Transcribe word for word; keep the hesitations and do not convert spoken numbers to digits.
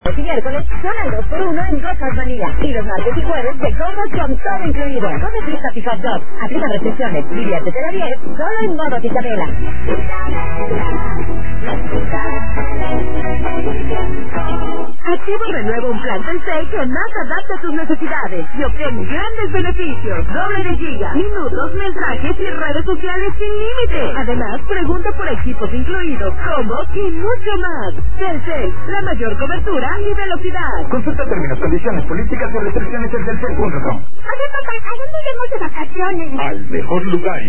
Los miércoles son al dos por uno en Gozas Vanilla. Y los martes y jueves de Gozas con todo incluido. Come pizza pick-up dog. Aplica restricciones. Diviértete a diez. Solo en Modos Isabela. Activo renueva un plan Telcel que más adapta a tus necesidades y obtén grandes beneficios. Doble de giga, minutos, mensajes y redes sociales sin límite. Además, pregunta por equipos incluidos, combos y mucho más. Telcel, la mayor cobertura y velocidad. Consulta términos, condiciones, políticas y restricciones en telcel punto com. Oye, papá, ¿a dónde iremos de vacaciones? Al mejor lugar.